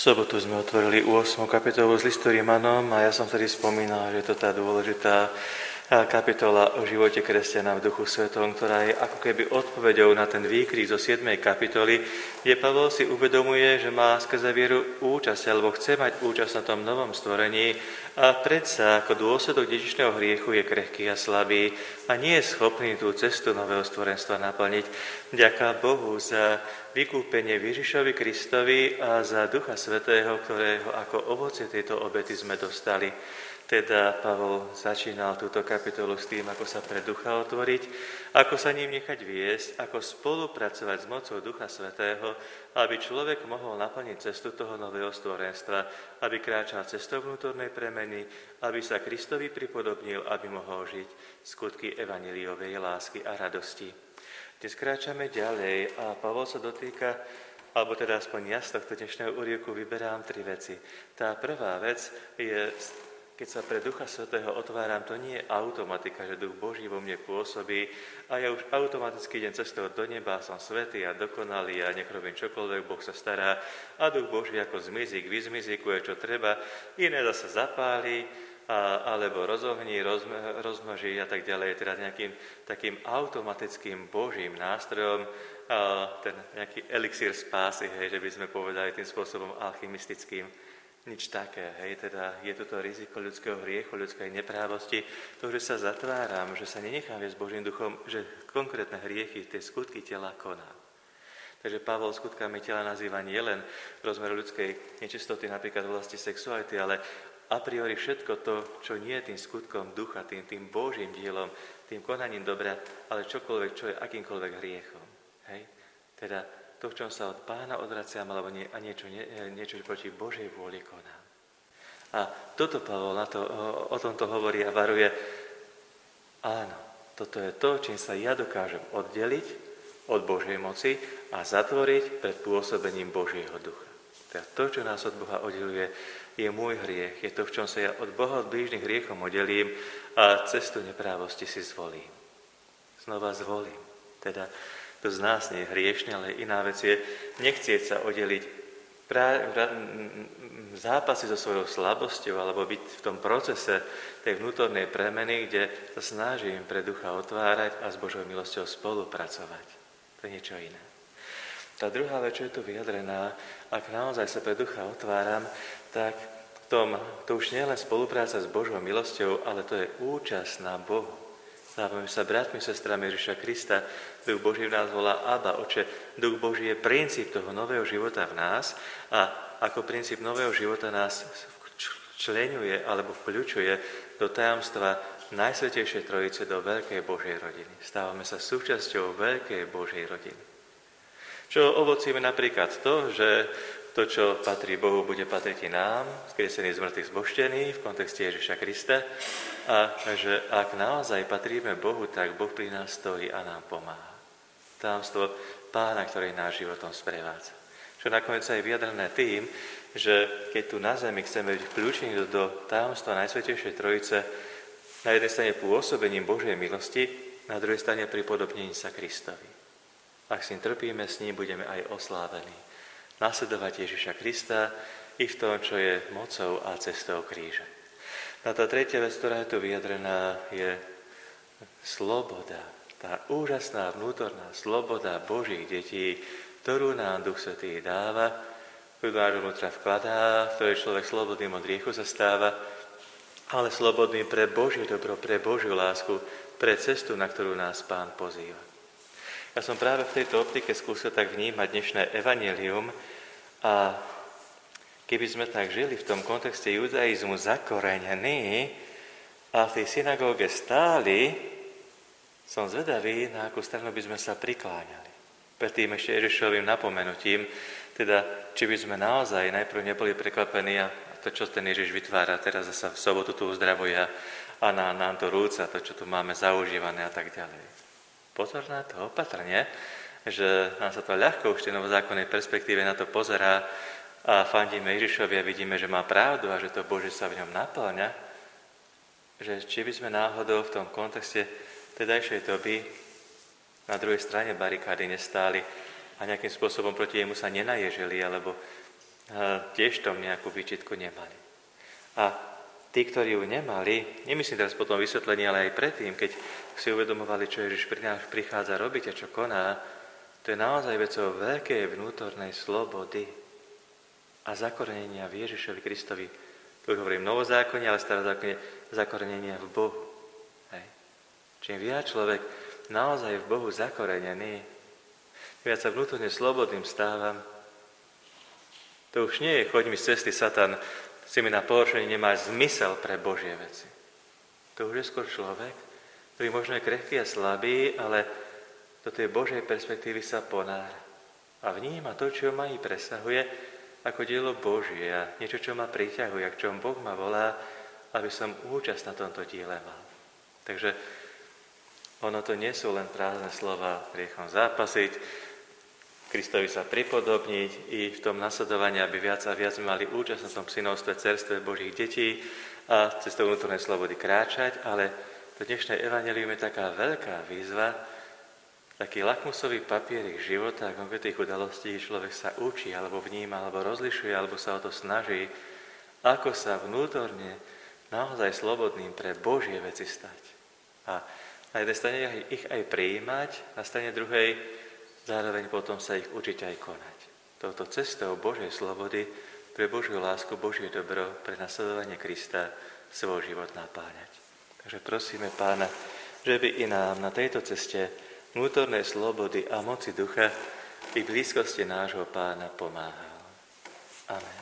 sobotu sme otvorili 8. kapitolu z listu Rimanom a ja som vtedy spomínal, že je to tá dôležitá kapitola o živote kresťana v Duchu Svetom, ktorá je ako keby odpoveďou na ten výkrik zo 7. kapitoly, kde Pavol si uvedomuje, že má skrze vieru účasť, alebo chce mať účasť na tom novom stvorení a predsa ako dôsledok dedičného hriechu je krehký a slabý a nie je schopný tú cestu nového stvorenstva naplniť. Ďaká Bohu za vykúpenie Ježišovi Kristovi a za Ducha Svätého, ktorého ako ovocie tejto obety sme dostali. Teda Pavol začínal túto kapitolu s tým, ako sa pre Ducha otvoriť, ako sa ním nechať viesť, ako spolupracovať s mocou Ducha Svätého, aby človek mohol naplniť cestu toho nového stvorenstva, aby kráčal cestou vnútornej premeny, aby sa Kristovi pripodobnil, aby mohol žiť skutky evanjeliovej lásky a radosti. Dnes kráčame ďalej a Pavol sa dotýka, alebo teda aspoň ja z tohto dnešného úryvku vyberám 3 veci. Tá prvá vec je, keď sa pre Ducha Svätého otváram, to nie je automatika, že Duch Boží vo mne pôsobí a ja už automaticky idem cestou do neba, som svätý a dokonalý a nech robím čokoľvek, Boh sa stará a Duch Boží ako zmizík vyzmizíkuje, čo treba, iné zase zapáli, alebo rozohní, rozmnoží a tak ďalej, teda nejakým takým automatickým Božím nástrojom, ten nejaký elixír spásy, hej, že by sme povedali tým spôsobom alchymistickým. Nič také, hej, teda je toto riziko ľudského hriechu, ľudskej neprávosti, to, že sa zatváram, že sa nenechám viesť Božím duchom, že konkrétne hriechy, tie skutky tela konám. Takže Pavol skutkami tela nazýva nielen rozmer ľudskej nečistoty, napríklad v oblasti sexuality, ale a priori všetko to, čo nie je tým skutkom ducha, tým Božím dielom, tým konaním dobra, ale čokoľvek, čo je akýmkoľvek hriechom. Hej? Teda to, v čom sa od Pána odvraciam, alebo niečo proti Božej vôli konám. A toto Pavol o tomto hovorí a varuje. Áno, toto je to, čím sa ja dokážem oddeliť od Božej moci a zatvoriť pred pôsobením Božieho ducha. Teda to, čo nás od Boha oddeluje, je môj hriech. Je to, v čom sa ja od Boha od blížnych hriechom oddelím a cestu neprávosti si zvolím. Znova zvolím. Teda to z nás nie je hriešne, ale iná vec je nechcieť sa oddeliť zápasy so svojou slabosťou alebo byť v tom procese tej vnútornej premeny, kde sa snažím pre ducha otvárať a s Božou milosťou spolupracovať. To je niečo iné. Tá druhá vec, čo je tu vyjadrená, ak naozaj sa pre ducha otváram, tak to už nie je len spolupráca s Božou milosťou, ale to je účasť na Bohu. Stávame sa bratmi, sestrami Ježiša Krista. Duch Boží v nás volá Abba, Oče. Duch Boží je princíp toho nového života v nás a ako princíp nového života nás čleňuje alebo vkľučuje do tajomstva Najsvätejšej Trojice, do veľkej Božej rodiny. Stávame sa súčasťou veľkej Božej rodiny. Čo ovocíme napríklad to, že to, čo patrí Bohu, bude patriť i nám, skriesený z mŕtvych zbožtený v kontexte Ježiša Krista, a že ak naozaj patríme Bohu, tak Boh pri nás stojí a nám pomáha. Tajomstvo Pána, ktorý náš životom sprevádza. Čo nakoniec je vyjadrené tým, že keď tu na zemi chceme byť vkľúčení do tajomstva Najsvätejšej Trojice, na jednej strane pôsobením Božej milosti, na druhej strane pripodobnením sa Kristovi. Ak s ním trpíme, s ním budeme aj oslávení. Nasledovať Ježiša Krista i v tom, čo je mocou a cestou kríža. A tá tretia vec, ktorá je tu vyjadrená, je sloboda. Tá úžasná vnútorná sloboda Božích detí, ktorú nám Duch Svätý dáva, ktorú náš vnútra vkladá, v ktorej človek slobodným od hriechu sa stáva, ale slobodným pre Božie dobro, pre Božiu lásku, pre cestu, na ktorú nás Pán pozýva. Ja som práve v tejto optike skúsil tak vnímať dnešné evanjelium a keby sme tak žili v tom kontexte judaizmu zakoreňení a v tej synagóge stáli, som zvedavý, na akú stranu by sme sa prikláňali. Predtým ešte Ježišovým napomenutím, teda či by sme naozaj najprv neboli prekvapení a to, čo ten Ježiš vytvára, teraz zasa v sobotu tu uzdravuje a nám to rúca, to, čo tu máme zaužívané a tak ďalej. Pozor na to, opatrne, že nám sa to ľahko už v tej novozákonnej perspektíve na to pozerá a fandíme Ježišovi a vidíme, že má pravdu a že to Božie sa v ňom naplňa, že či by sme náhodou v tom kontexte tedajšej doby na druhej strane barikády nestáli a nejakým spôsobom proti jemu sa nenaježili alebo tiež tom nejakú výčitku nemali. A tí, ktorí ju nemali, nemyslím teraz po tom vysvetlení, ale aj predtým, keď si uvedomovali, čo Ježiš prichádza robiť a čo koná, to je naozaj vecou veľkej vnútornej slobody a zakorenenia v Ježišovi Kristovi. Tu hovorím novozákonne, ale starozákonne zakorenenia v Bohu. Hej. Čím viac človek naozaj v Bohu zakorenený, viac sa vnútorne slobodným stávam, to už nie je choď mi z cesty, Satan, si mi na porušenie nemá zmysel pre Božie veci. To už je skôr človek, ktorý možno je krehký a slabý, ale do tej Božej perspektívy sa ponára. A vníma to, čo ma i presahuje, ako dielo Božie a niečo, čo ma priťahuje, k čom Boh ma volá, aby som účasť na tomto diele mal. Takže ono to nie sú len prázdne slova, hriechom zápasiť, Kristovi sa pripodobniť i v tom nasledovaní, aby viac a viac mali účasť na tom synovstve, cerstve Božích detí a cestou vnútornej slobody kráčať, ale to dnešné evanjelium je taká veľká výzva, taký lakmusový papierik života a konkrétnych udalostí, človek sa učí, alebo vníma, alebo rozlišuje, alebo sa o to snaží, ako sa vnútorne naozaj slobodným pre Božie veci stať. A na jednej strane ich aj prijímať, na strane druhej zároveň potom sa ich učiť aj konať. Touto cestou Božej slobody pre Božiu lásku, Božie dobro, pre nasledovanie Krista svoj život napáňať. Takže prosíme Pána, že by i nám na tejto ceste vnútornej slobody a moci ducha i blízkosti nášho Pána pomáhal. Amen.